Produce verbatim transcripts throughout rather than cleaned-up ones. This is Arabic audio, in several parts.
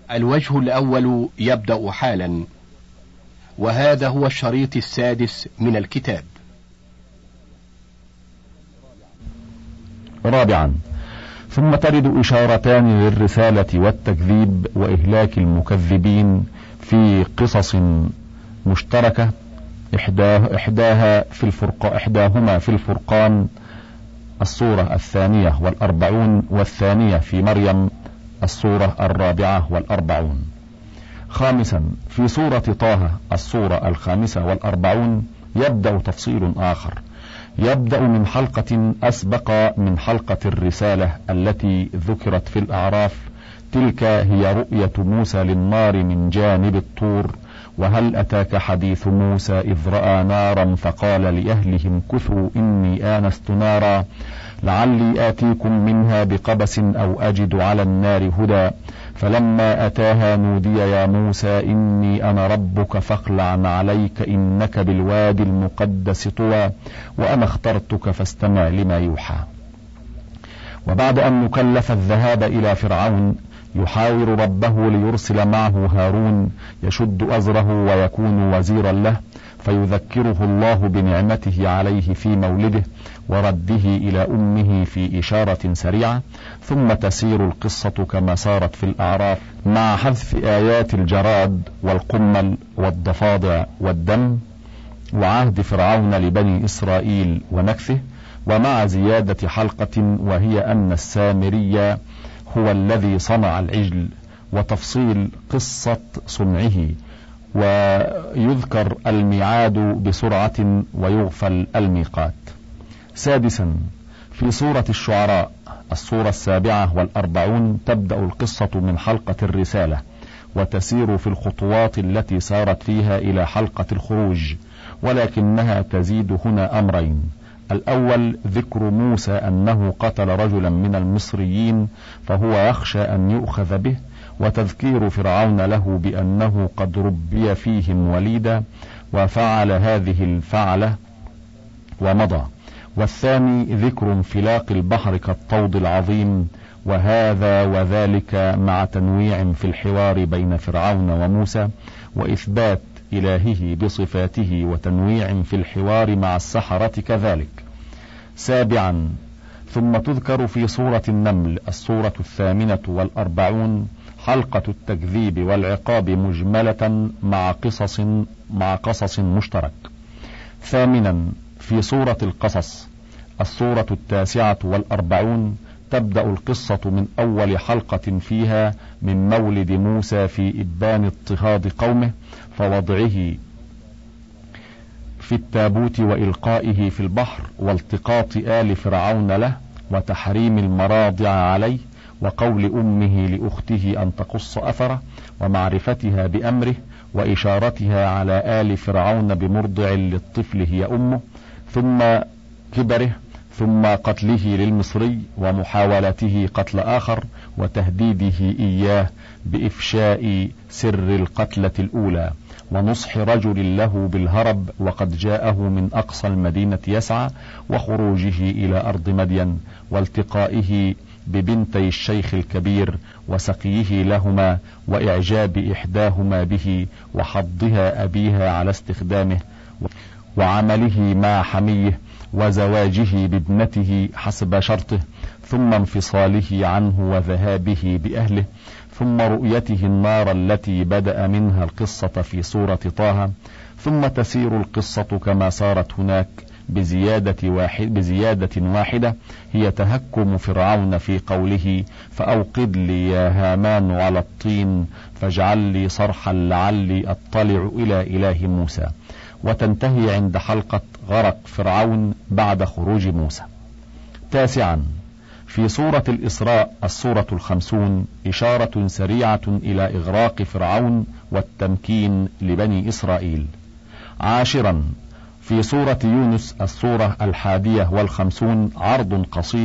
الوجه الأول يبدأ حالا، وهذا هو الشريط السادس من الكتاب. رابعا، ثم ترد إشارتان للرسالة والتكذيب وإهلاك المكذبين في قصص مشتركة، إحداه إحداها في الفرق إحداهما في الفرقان الصورة الثانية والأربعون، والثانية في مريم الصورة الرابعة والأربعون. خامسا، في سورة طه الصورة الخامسة والأربعون يبدأ تفصيل آخر، يبدأ من حلقة أسبق من حلقة الرسالة التي ذكرت في الأعراف. تلك هي رؤية موسى للنار من جانب الطور. وهل أتاك حديث موسى إذ رأى نارا فقال لأهلهم كثوا إني آنست نارا لعلي آتيكم منها بقبس أو أجد على النار هدى فلما أتاها نودي يا موسى إني أنا ربك فاخلع عليك إنك بالوادي المقدس طوى وأنا اخترتك فاستمع لما يوحى. وبعد أن نكلف الذهاب إلى فرعون يحاور ربه ليرسل معه هارون يشد أزره ويكون وزيرا له، فيذكره الله بنعمته عليه في مولده ورده إلى أمه في إشارة سريعة، ثم تسير القصة كما سارت في الأعراف مع حذف آيات الجراد والقمل والضفادع والدم وعهد فرعون لبني إسرائيل ونكثه، ومع زيادة حلقة وهي أن السامري هو الذي صنع العجل، وتفصيل قصة صنعه، ويذكر الميعاد بسرعة ويغفل الميقات. سادسا، في سورة الشعراء السورة السابعة والأربعون تبدأ القصة من حلقة الرسالة وتسير في الخطوات التي سارت فيها إلى حلقة الخروج، ولكنها تزيد هنا أمرين. الأول ذكر موسى أنه قتل رجلا من المصريين فهو يخشى أن يؤخذ به، وتذكير فرعون له بأنه قد ربي فيهم وليدا وفعل هذه الفعلة ومضى. والثاني ذكر انفلاق البحر كالطود العظيم، وهذا وذلك مع تنويع في الحوار بين فرعون وموسى وإثبات إلهه بصفاته وتنويع في الحوار مع السحرة كذلك. سابعا، ثم تذكر في سورة النمل السورة الثامنة والأربعون حلقة التكذيب والعقاب مجملة مع قصص مع قصص مشترك. ثامنا، في سورة القصص السورة التاسعة والأربعون تبدأ القصة من أول حلقة فيها من مولد موسى في إبان اضطهاد قومه فوضعه في التابوت وإلقائه في البحر والتقاط آل فرعون له وتحريم المراضع عليه وقول أمه لأخته أن تقص أثره ومعرفتها بأمره وإشارتها على آل فرعون بمرضع للطفل هي أمه ثم كبره ثم قتله للمصري ومحاولته قتل آخر وتهديده إياه بإفشاء سر القتلة الأولى ونصح رجل له بالهرب وقد جاءه من أقصى المدينة يسعى وخروجه إلى أرض مدين والتقائه ببنتي الشيخ الكبير وسقيه لهما وإعجاب إحداهما به وحضها أبيها على استخدامه وعمله مع حميه وزواجه بابنته حسب شرطه ثم انفصاله عنه وذهابه بأهله ثم رؤيته النار التي بدأ منها القصة في سورة طه ثم تسير القصة كما سارت هناك بزيادة, واحد بزيادة واحدة هي تهكم فرعون في قوله فأوقد لي يا هامان على الطين فاجعل لي صرحا لعلي أطلع إلى إله موسى، وتنتهي عند حلقة غرق فرعون بعد خروج موسى. تاسعا، في سورة الإسراء السورة الخمسون إشارة سريعة إلى إغراق فرعون والتمكين لبني إسرائيل. عاشرا، في سورة يونس السورة الحادية والخمسون عرض قصير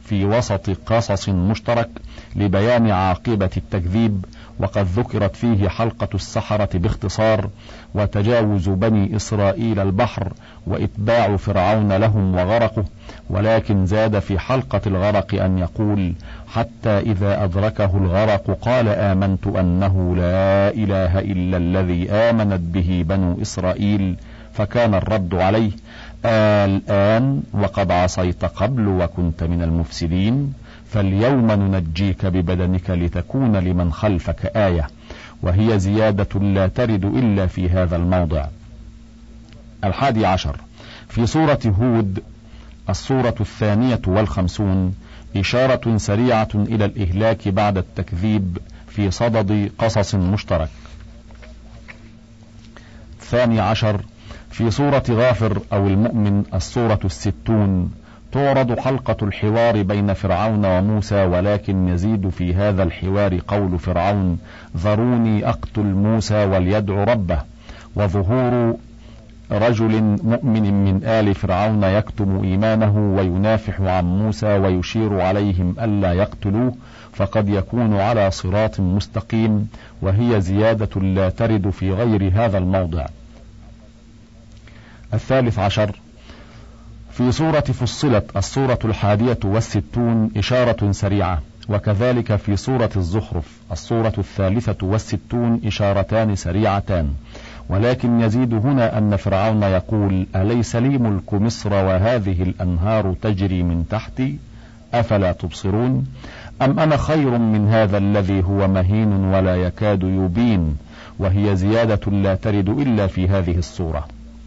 في وسط قصص مشترك لبيان عاقبة التكذيب، وقد ذكرت فيه حلقة السحرة باختصار، وتجاوز بني إسرائيل البحر، وإتباع فرعون لهم وغرقه، ولكن زاد في حلقة الغرق أن يقول: حتى إذا أدركه الغرق قال آمنت أنه لا إله إلا الذي آمنت به بنو إسرائيل، فكان الرد عليه: الآن وقد عصيت قبل وكنت من المفسدين، فاليوم ننجيك ببدنك لتكون لمن خلفك آية، وهي زيادة لا ترد إلا في هذا الموضع. الحادي عشر في سورة هود السورة الثانية والخمسون إشارة سريعة إلى الإهلاك بعد التكذيب في صدد قصص مشترك. الثاني عشر في سورة غافر أو المؤمن السورة الستون تعرض حلقة الحوار بين فرعون وموسى، ولكن يزيد في هذا الحوار قول فرعون: ذروني أقتل موسى وليدع ربه، وظهور رجل مؤمن من آل فرعون يكتم إيمانه وينافح عن موسى ويشير عليهم ألا يقتلوه، فقد يكون على صراط مستقيم، وهي زيادة لا ترد في غير هذا الموضع. الثالث عشر في سورة فصلت السورة الحادية والستون إشارة سريعة، وكذلك في سورة الزخرف السورة الثالثة والستون إشارتان سريعتان، ولكن يزيد هنا أن فرعون يقول: أليس لي ملك مصر وهذه الأنهار تجري من تحتي أفلا تبصرون، أم أنا خير من هذا الذي هو مهين ولا يكاد يبين، وهي زيادة لا ترد إلا في هذه السورة.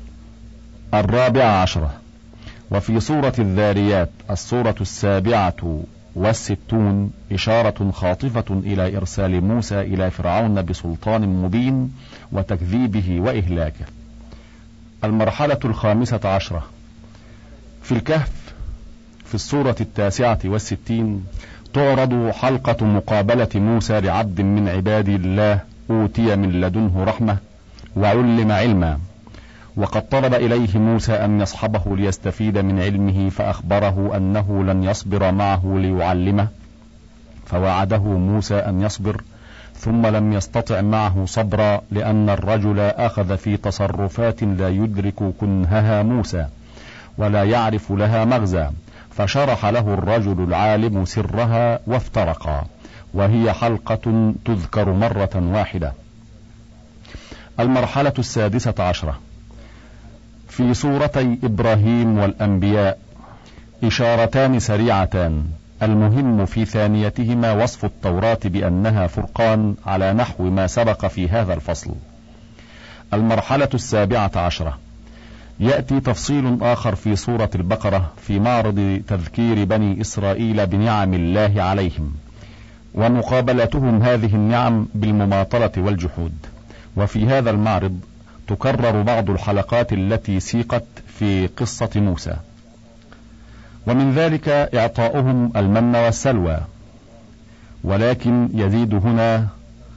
الرابع عشرة وفي سورة الذاريات السورة السابعة والستون إشارة خاطفة إلى إرسال موسى إلى فرعون بسلطان مبين وتكذيبه وإهلاكه. المرحلة الخامسة عشرة في الكهف في السورة التاسعة والستين تعرض حلقة مقابلة موسى لعبد من عباد الله أوتي من لدنه رحمة وعلم علما، وقد طلب إليه موسى أن يصحبه ليستفيد من علمه، فأخبره أنه لن يصبر معه ليعلمه، فوعده موسى أن يصبر، ثم لم يستطع معه صبرا، لأن الرجل أخذ في تصرفات لا يدرك كنهها موسى ولا يعرف لها مغزى، فشرح له الرجل العالم سرها وافترقا، وهي حلقة تذكر مرة واحدة. المرحلة السادسة عشرة في سورتي إبراهيم والأنبياء إشارتان سريعتان، المهم في ثانيتهما وصف التوراة بأنها فرقان على نحو ما سبق في هذا الفصل. المرحلة السابعة عشرة يأتي تفصيل آخر في سورة البقرة في معرض تذكير بني إسرائيل بنعم الله عليهم، ومقابلتهم هذه النعم بالمماطلة والجحود، وفي هذا المعرض تكرر بعض الحلقات التي سيقت في قصة موسى، ومن ذلك إعطاؤهم المن والسلوى، ولكن يزيد هنا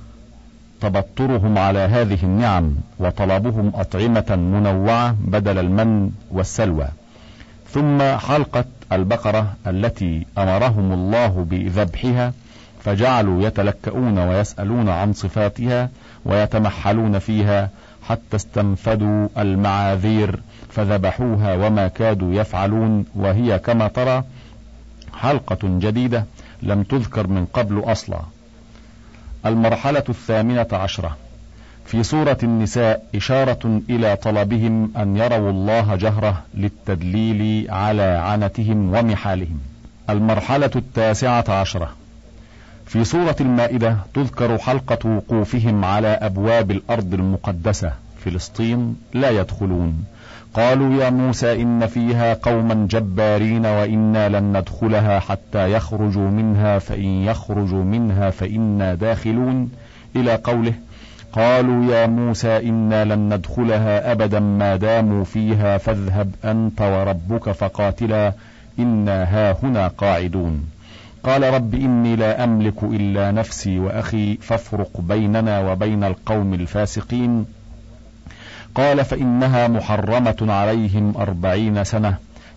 تبطرهم على هذه النعم وطلبهم أطعمة منوعة بدل المن والسلوى. ثم حلقة البقرة التي أمرهم الله بذبحها، فجعلوا يتلكؤون ويسألون عن صفاتها ويتمحلون فيها حتى استنفدوا المعاذير فذبحوها وما كادوا يفعلون، وهي كما ترى حلقة جديدة لم تذكر من قبل أصلا. المرحلة الثامنة عشرة في سورة النساء إشارة إلى طلبهم أن يروا الله جهرة للتدليل على عنتهم ومحالهم. المرحلة التاسعة عشرة في سورة المائدة تذكر حلقة وقوفهم على أبواب الأرض المقدسة فلسطين لا يدخلون، قالوا يا موسى إن فيها قوما جبارين وإنا لن ندخلها حتى يخرجوا منها فإن يخرجوا منها فإنا داخلون، إلى قوله قالوا يا موسى إنا لن ندخلها أبدا ما داموا فيها فاذهب أنت وربك فقاتلا إنا هاهنا قاعدون. قال رب إني لا أملك إلا نفسي وأخي فافرق بيننا وبين القوم الفاسقين. قال فإنها محرمة عليهم أربعين سنة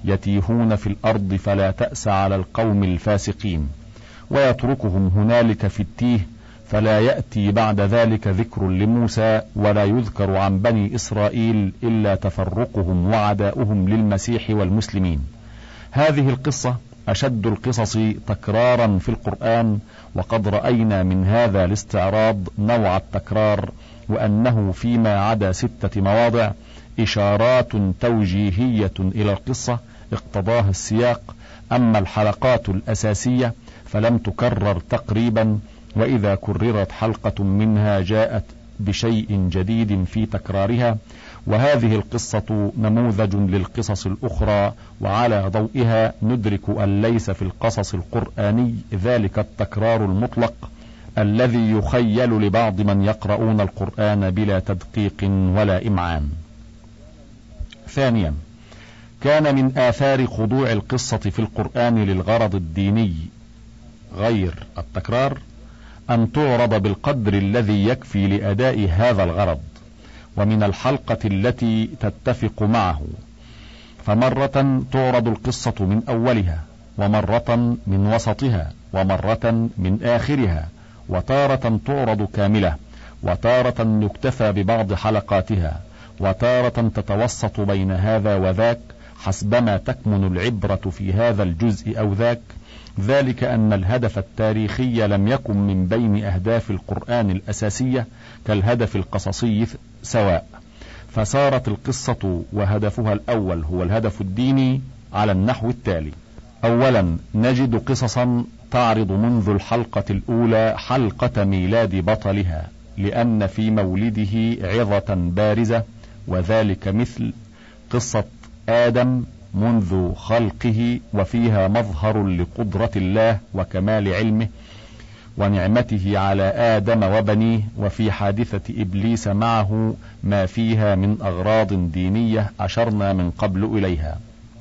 يتيهون في الأرض فلا تأس على القوم الفاسقين، ويتركهم هنالك في التيه، فلا يأتي بعد ذلك ذكر لموسى ولا يذكر عن بني إسرائيل إلا تفرقهم وعداؤهم للمسيح والمسلمين. هذه القصة أشد القصص تكرارا في القرآن، وقد رأينا من هذا الاستعراض نوع التكرار، وأنه فيما عدا ستة مواضع إشارات توجيهية إلى القصة اقتضاها السياق، أما الحلقات الأساسية فلم تكرر تقريبا، وإذا كررت حلقة منها جاءت بشيء جديد في تكرارها. وهذه القصة نموذج للقصص الأخرى، وعلى ضوئها ندرك أن ليس في القصص القرآني ذلك التكرار المطلق الذي يخيل لبعض من يقرؤون القرآن بلا تدقيق ولا إمعان. ثانيا، كان من آثار خضوع القصة في القرآن للغرض الديني غير التكرار أن تعرض بالقدر الذي يكفي لأداء هذا الغرض، ومن الحلقة التي تتفق معه، فمرة تعرض القصة من أولها، ومرة من وسطها، ومرة من آخرها، وتارة تعرض كاملة، وتارة يكتفى ببعض حلقاتها، وتارة تتوسط بين هذا وذاك حسبما تكمن العبرة في هذا الجزء أو ذاك. ذلك أن الهدف التاريخي لم يكن من بين أهداف القرآن الأساسية كالهدف القصصي سواء، فصارت القصة وهدفها الأول هو الهدف الديني على النحو التالي: أولا، نجد قصصا تعرض منذ الحلقة الأولى حلقة ميلاد بطلها، لأن في مولده عظة بارزة، وذلك مثل قصة آدم منذ خلقه، وفيها مظهر لقدرة الله وكمال علمه ونعمته على آدم وبنيه، وفي حادثة إبليس معه ما فيها من أغراض دينية أشرنا من قبل إليها.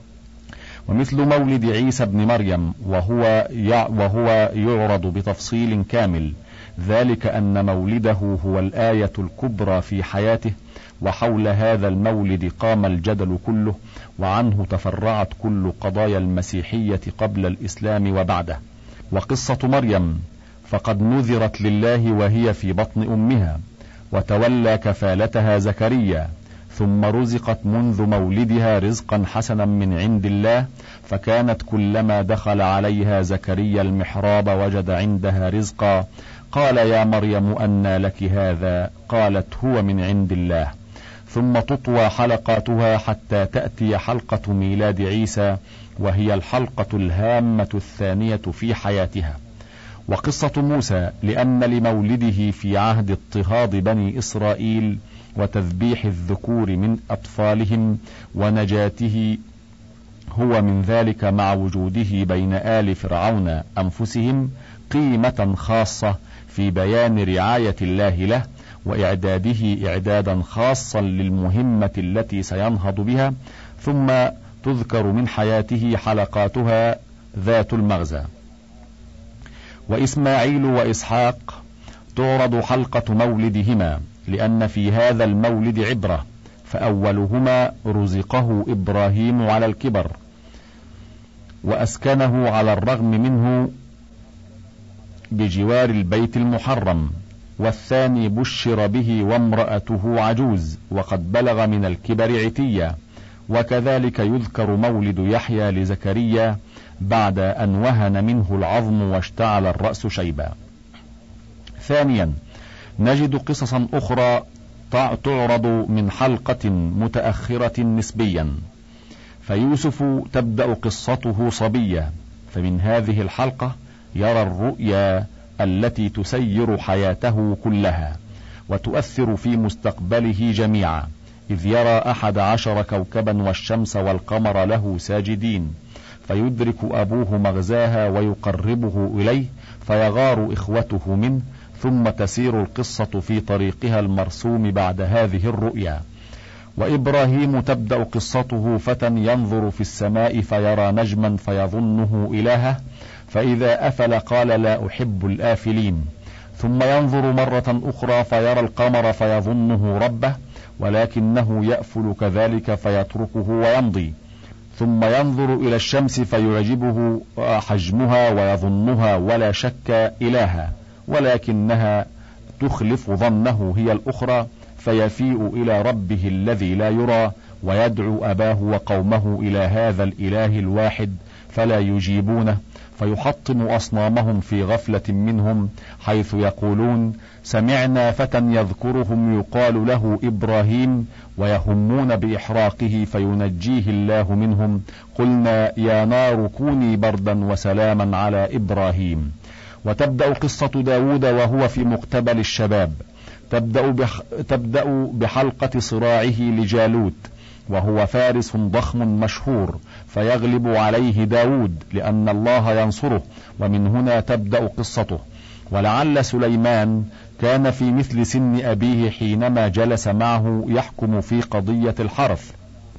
ومثل مولد عيسى بن مريم، وهو وهو يعرض بتفصيل كامل، ذلك أن مولده هو الآية الكبرى في حياته، وحول هذا المولد قام الجدل كله، وعنه تفرعت كل قضايا المسيحية قبل الإسلام وبعده. وقصة مريم فقد نذرت لله وهي في بطن أمها، وتولى كفالتها زكريا، ثم رزقت منذ مولدها رزقا حسنا من عند الله، فكانت كلما دخل عليها زكريا المحراب وجد عندها رزقا، قال يا مريم أنى لك هذا؟ قالت هو من عند الله. ثم تطوى حلقاتها حتى تأتي حلقة ميلاد عيسى، وهي الحلقة الهامة الثانية في حياتها. وقصة موسى، لأن لمولده في عهد اضطهاد بني إسرائيل وتذبيح الذكور من أطفالهم ونجاته هو من ذلك، مع وجوده بين آل فرعون أنفسهم، قيمة خاصة في بيان رعاية الله له وإعداده إعدادا خاصا للمهمة التي سينهض بها. ثم تذكر من حياته حلقاتها ذات المغزى. وإسماعيل وإسحاق تعرض حلقة مولدهما، لأن في هذا المولد عبرة، فأولهما رزقه إبراهيم على الكبر وأسكنه على الرغم منه بجوار البيت المحرم، والثاني بشر به وامرأته عجوز وقد بلغ من الكبر عتيا. وكذلك يذكر مولد يحيى لزكريا بعد أن وهن منه العظم واشتعل الرأس شيبا. ثانيا، نجد قصصا أخرى تعرض من حلقة متأخرة نسبيا، فيوسف تبدأ قصته صبية، فمن هذه الحلقة يرى الرؤيا التي تسير حياته كلها وتؤثر في مستقبله جميعا، إذ يرى أحد عشر كوكبا والشمس والقمر له ساجدين، فيدرك أبوه مغزاها ويقربه إليه، فيغار إخوته منه، ثم تسير القصة في طريقها المرسوم بعد هذه الرؤيا. وإبراهيم تبدأ قصته فتى ينظر في السماء فيرى نجما فيظنه إلهه، فإذا أفل قال لا أحب الآفلين، ثم ينظر مرة أخرى فيرى القمر فيظنه ربه، ولكنه يأفل كذلك فيتركه ويمضي، ثم ينظر إلى الشمس فيعجبه حجمها ويظنها ولا شك إلها، ولكنها تخلف ظنه هي الأخرى، فيفيء إلى ربه الذي لا يرى، ويدعو أباه وقومه إلى هذا الإله الواحد فلا يجيبونه، فيحطم أصنامهم في غفلة منهم، حيث يقولون: سمعنا فتى يذكرهم يقال له إبراهيم، ويهمون بإحراقه فينجيه الله منهم. قلنا يا نار كوني بردا وسلاما على إبراهيم. وتبدأ قصة داود وهو في مقتبل الشباب، تبدأ, بح تبدأ بحلقة صراعه لجالوت، وهو فارس ضخم مشهور، فيغلب عليه داود لأن الله ينصره، ومن هنا تبدأ قصته. ولعل سليمان كان في مثل سن أبيه حينما جلس معه يحكم في قضية الحرث،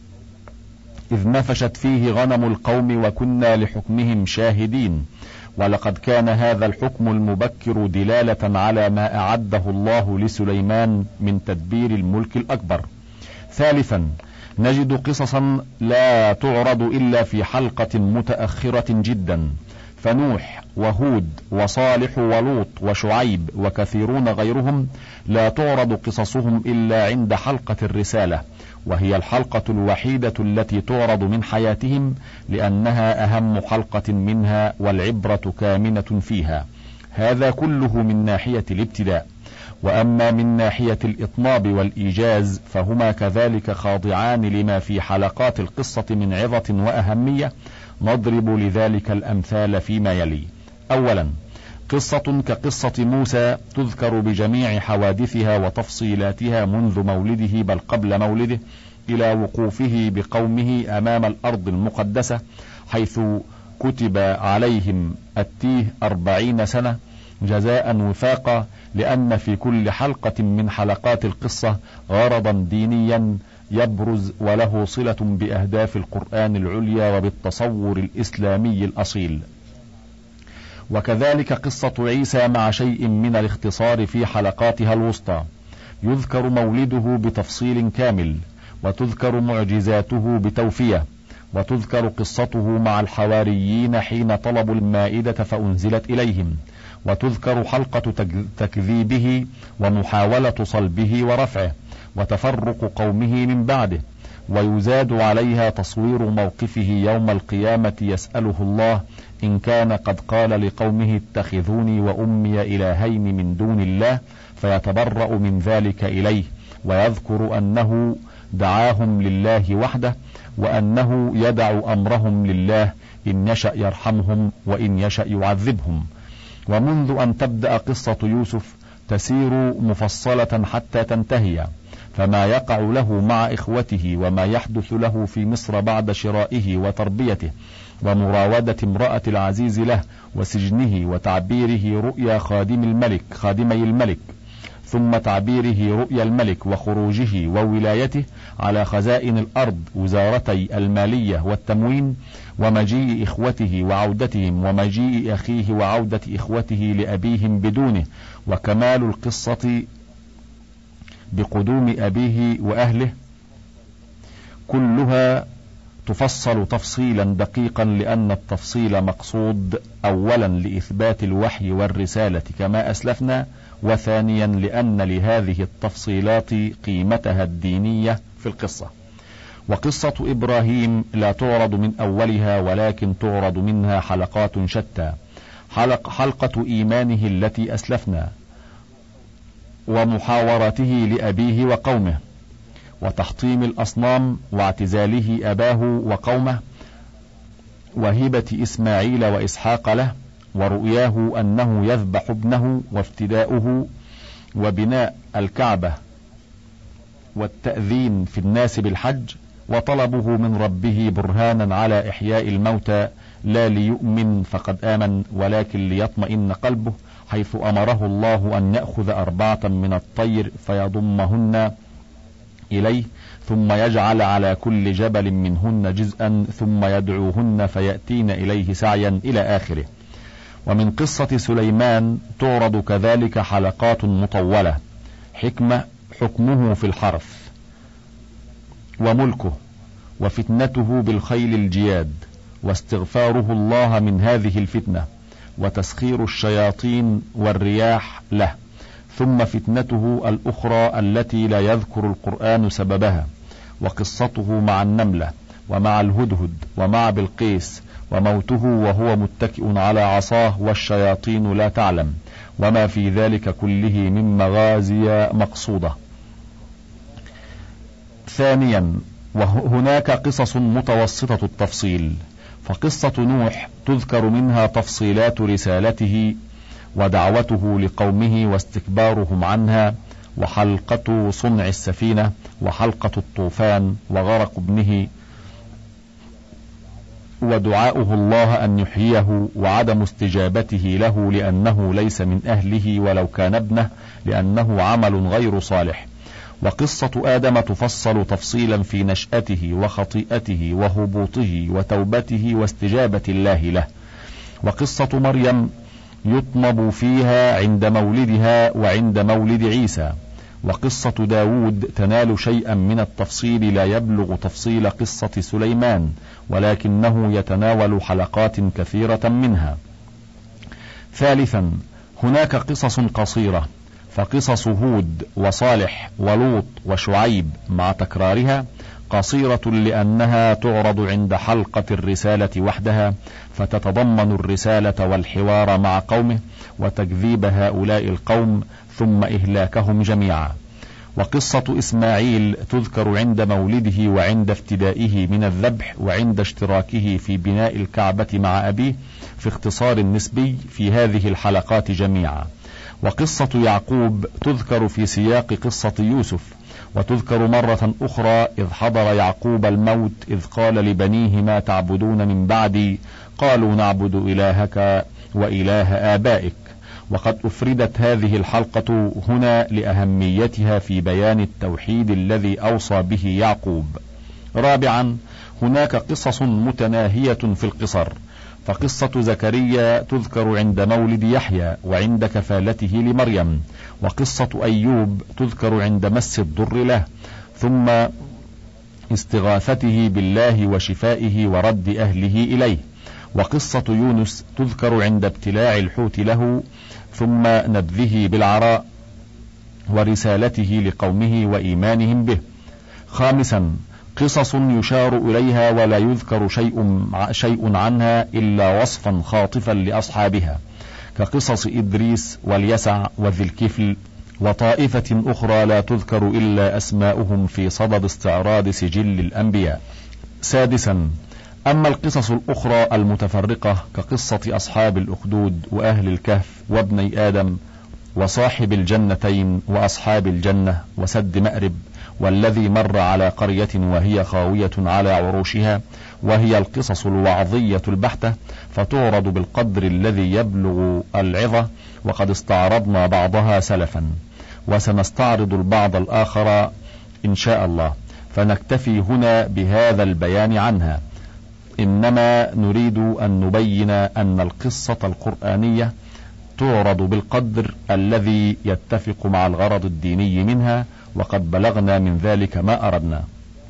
إذ نفشت فيه غنم القوم وكنا لحكمهم شاهدين، ولقد كان هذا الحكم المبكر دلالة على ما أعده الله لسليمان من تدبير الملك الأكبر. ثالثا، نجد قصصا لا تعرض إلا في حلقة متأخرة جدا، فنوح وهود وصالح ولوط وشعيب وكثيرون غيرهم لا تعرض قصصهم إلا عند حلقة الرسالة، وهي الحلقة الوحيدة التي تعرض من حياتهم، لأنها أهم حلقة منها والعبرة كامنة فيها. هذا كله من ناحية الابتداء. وأما من ناحية الإطناب والإيجاز فهما كذلك خاضعان لما في حلقات القصة من عظة وأهمية. نضرب لذلك الأمثال فيما يلي. أولا، قصة كقصة موسى تذكر بجميع حوادثها وتفصيلاتها منذ مولده بل قبل مولده إلى وقوفه بقومه أمام الأرض المقدسة، حيث كتب عليهم التيه أربعين سنة جزاء وفاقا، لأن في كل حلقة من حلقات القصة غرضا دينيا يبرز وله صلة بأهداف القرآن العليا وبالتصور الإسلامي الأصيل. وكذلك قصة عيسى مع شيء من الاختصار في حلقاتها الوسطى، يذكر مولده بتفصيل كامل، وتذكر معجزاته بتوفية، وتذكر قصته مع الحواريين حين طلبوا المائدة فأنزلت إليهم، وتذكر حلقة تكذيبه ومحاولة صلبه ورفعه وتفرق قومه من بعده، ويزاد عليها تصوير موقفه يوم القيامة يسأله الله إن كان قد قال لقومه اتخذوني وأمي إلهين من دون الله، فيتبرأ من ذلك إليه، ويذكر أنه دعاهم لله وحده، وأنه يدع أمرهم لله، إن يشأ يرحمهم وإن يشأ يعذبهم. ومنذ أن تبدأ قصة يوسف تسير مفصلة حتى تنتهي، فما يقع له مع إخوته وما يحدث له في مصر بعد شرائه وتربيته ومراودة امرأة العزيز له وسجنه وتعبيره رؤيا خادم الملك خادمي الملك، ثم تعبيره رؤيا الملك وخروجه وولايته على خزائن الأرض وزارتي المالية والتموين، ومجيء إخوته وعودتهم، ومجيء أخيه وعودة إخوته لأبيهم بدونه، وكمال القصة بقدوم أبيه وأهله، كلها تفصل تفصيلا دقيقا، لأن التفصيل مقصود أولا لإثبات الوحي والرسالة كما أسلفنا، وثانيا لأن لهذه التفصيلات قيمتها الدينية في القصة. وقصة إبراهيم لا تعرض من أولها، ولكن تعرض منها حلقات شتى، حلق حلقة إيمانه التي أسلفنا، ومحاورته لأبيه وقومه، وتحطيم الأصنام، واعتزاله أباه وقومه، وهبة إسماعيل وإسحاق له، ورؤياه أنه يذبح ابنه، وافتداؤه، وبناء الكعبة، والتأذين في الناس بالحج، وطلبه من ربه برهانا على إحياء الموتى، لا ليؤمن فقد آمن ولكن ليطمئن قلبه، حيث أمره الله أن يأخذ أربعة من الطير فيضمهن إليه، ثم يجعل على كل جبل منهن جزءا، ثم يدعوهن فيأتين إليه سعيا إلى آخره. ومن قصة سليمان تعرض كذلك حلقات مطولة، حكمة حكمه في الحرث وملكه وفتنته بالخيل الجياد، واستغفاره الله من هذه الفتنة، وتسخير الشياطين والرياح له، ثم فتنته الأخرى التي لا يذكر القرآن سببها، وقصته مع النملة ومع الهدهد ومع بلقيس، وموته وهو متكئ على عصاه والشياطين لا تعلم، وما في ذلك كله من مغازي مقصودة. ثانيا، وهناك قصص متوسطة التفصيل، فقصة نوح تذكر منها تفصيلات رسالته ودعوته لقومه واستكبارهم عنها، وحلقة صنع السفينة، وحلقة الطوفان، وغرق ابنه، ودعاؤه الله أن يحييه، وعدم استجابته له لأنه ليس من أهله ولو كان ابنه لأنه عمل غير صالح. وقصة آدم تفصل تفصيلا في نشأته وخطيئته وهبوطه وتوبته واستجابة الله له. وقصة مريم يطنب فيها عند مولدها وعند مولد عيسى. وقصة داود تنال شيئا من التفصيل لا يبلغ تفصيل قصة سليمان، ولكنه يتناول حلقات كثيرة منها. ثالثا، هناك قصص قصيرة، فقصص هود وصالح ولوط وشعيب مع تكرارها قصيرة لأنها تعرض عند حلقة الرسالة وحدها، فتتضمن الرسالة والحوار مع قومه وتكذيب هؤلاء القوم ثم إهلاكهم جميعا. وقصة إسماعيل تذكر عند مولده وعند افتدائه من الذبح وعند اشتراكه في بناء الكعبة مع أبيه في اختصار نسبي في هذه الحلقات جميعا. وقصة يعقوب تذكر في سياق قصة يوسف، وتذكر مرة أخرى إذ حضر يعقوب الموت إذ قال لبنيه ما تعبدون من بعدي، قالوا نعبد إلهك وإله آبائك. وقد أفردت هذه الحلقة هنا لأهميتها في بيان التوحيد الذي أوصى به يعقوب. رابعا، هناك قصص متناهية في القصر، فقصة زكريا تذكر عند مولد يحيى وعند كفالته لمريم، وقصة أيوب تذكر عند مس الضر له ثم استغاثته بالله وشفائه ورد أهله إليه. وقصة يونس تذكر عند ابتلاع الحوت له ثم نبذه بالعراء ورسالته لقومه وإيمانهم به. خامسا، قصص يشار إليها ولا يذكر شيء, شيء عنها إلا وصفا خاطفا لأصحابها، كقصص إدريس واليسع وذي الكفل، وطائفة أخرى لا تذكر إلا أسماؤهم في صدد استعراض سجل الأنبياء. سادسا، أما القصص الأخرى المتفرقة كقصة أصحاب الأخدود وأهل الكهف وابني آدم وصاحب الجنتين وأصحاب الجنة وسد مأرب والذي مر على قرية وهي خاوية على عروشها، وهي القصص الوعظية البحتة، فتعرض بالقدر الذي يبلغ العظة، وقد استعرضنا بعضها سلفا، وسنستعرض البعض الآخر إن شاء الله، فنكتفي هنا بهذا البيان عنها. إنما نريد أن نبين أن القصة القرآنية تعرض بالقدر الذي يتفق مع الغرض الديني منها، وقد بلغنا من ذلك ما أردنا.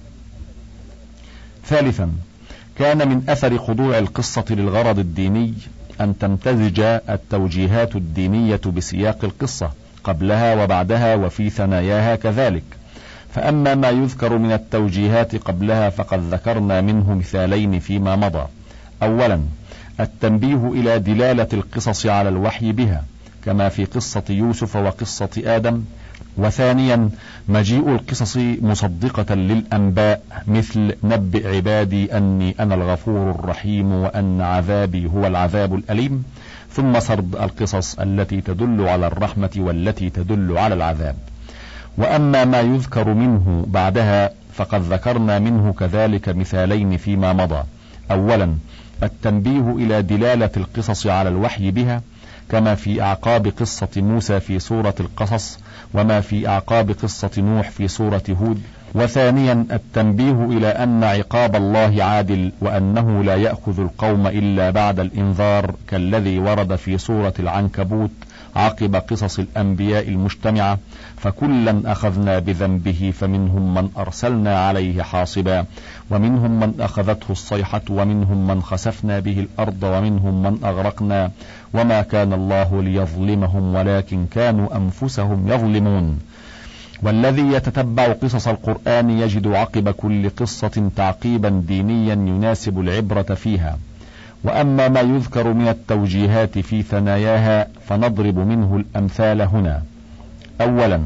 ثالثا، كان من أثر خضوع القصة للغرض الديني أن تمتزج التوجيهات الدينية بسياق القصة قبلها وبعدها وفي ثناياها كذلك. فأما ما يذكر من التوجيهات قبلها فقد ذكرنا منه مثالين فيما مضى. أولا، التنبيه إلى دلالة القصص على الوحي بها كما في قصة يوسف وقصة آدم. وثانيا، مجيء القصص مصدقة للأنباء مثل نبئ عبادي أني أنا الغفور الرحيم وأن عذابي هو العذاب الأليم، ثم سرد القصص التي تدل على الرحمة والتي تدل على العذاب. وأما ما يذكر منه بعدها فقد ذكرنا منه كذلك مثالين فيما مضى. أولا، التنبيه إلى دلالة القصص على الوحي بها كما في أعقاب قصة موسى في سورة القصص وما في أعقاب قصة نوح في سورة هود. وثانيا، التنبيه إلى أن عقاب الله عادل وأنه لا يأخذ القوم إلا بعد الإنذار كالذي ورد في سورة العنكبوت عقب قصص الأنبياء المجتمعة، فكلا أخذنا بذنبه فمنهم من أرسلنا عليه حاصبا ومنهم من أخذته الصيحة ومنهم من خسفنا به الأرض ومنهم من أغرقنا وما كان الله ليظلمهم ولكن كانوا أنفسهم يظلمون. والذي يتتبع قصص القرآن يجد عقب كل قصة تعقيبا دينيا يناسب العبرة فيها. وأما ما يذكر من التوجيهات في ثناياها فنضرب منه الأمثال هنا. أولا: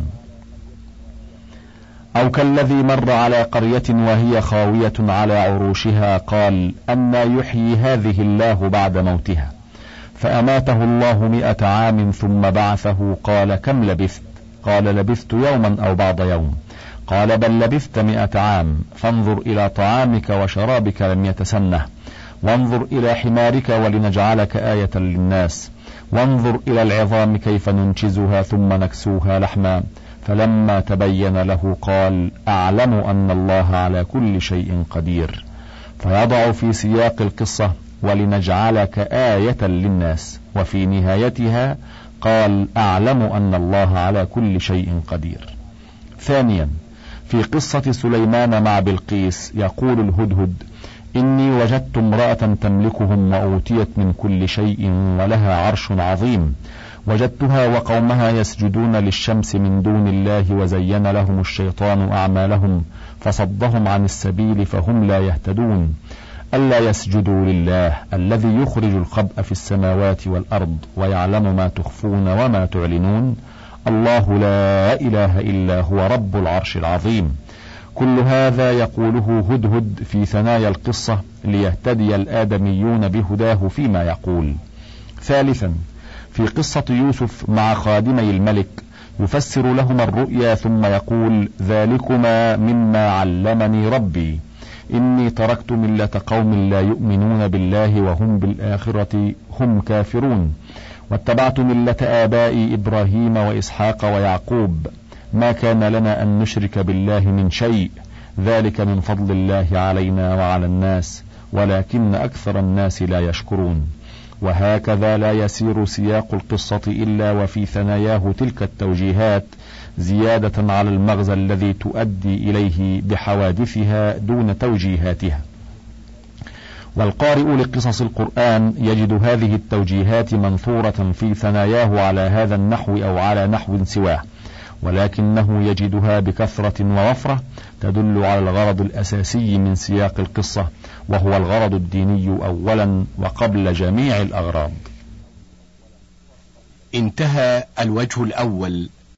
أو كالذي مر على قرية وهي خاوية على عروشها قال أنى يحيي هذه الله بعد موتها، فأماته الله مئة عام ثم بعثه قال كم لبثت؟ قال لبثت يوما أو بعض يوم. قال بل لبثت مئة عام، فانظر إلى طعامك وشرابك لم يتسنه، وانظر إلى حمارك ولنجعلك آية للناس، وانظر إلى العظام كيف ننشزها ثم نكسوها لحما. فلما تبين له قال أعلم أن الله على كل شيء قدير. فيضع في سياق القصة ولنجعلك آية للناس، وفي نهايتها قال أعلم أن الله على كل شيء قدير. ثانيا: في قصة سليمان مع بلقيس يقول الهدهد إني وجدت امرأة تملكهم وأوتيت من كل شيء ولها عرش عظيم، وجدتها وقومها يسجدون للشمس من دون الله وزين لهم الشيطان أعمالهم فصدهم عن السبيل فهم لا يهتدون، ألا يسجدوا لله الذي يخرج الخبأ في السماوات والأرض ويعلم ما تخفون وما تعلنون، الله لا إله إلا هو رب العرش العظيم. كل هذا يقوله هدهد في ثنايا القصة ليهتدي الآدميون بهداه فيما يقول. ثالثا: في قصة يوسف مع خادمي الملك يفسر لهما الرؤيا ثم يقول ذلكما مما علمني ربي إني تركت ملة قوم لا يؤمنون بالله وهم بالآخرة هم كافرون، واتبعت ملة آبائي إبراهيم وإسحاق ويعقوب، ما كان لنا أن نشرك بالله من شيء، ذلك من فضل الله علينا وعلى الناس ولكن أكثر الناس لا يشكرون. وهكذا لا يسير سياق القصة إلا وفي ثناياه تلك التوجيهات زيادة على المغزى الذي تؤدي إليه بحوادثها دون توجيهاتها. والقارئ لقصص القرآن يجد هذه التوجيهات منثورة في ثناياه على هذا النحو أو على نحو سواه، ولكنه يجدها بكثرة ووفرة تدل على الغرض الأساسي من سياق القصة، وهو الغرض الديني أولا وقبل جميع الأغراض. انتهى الوجه الأول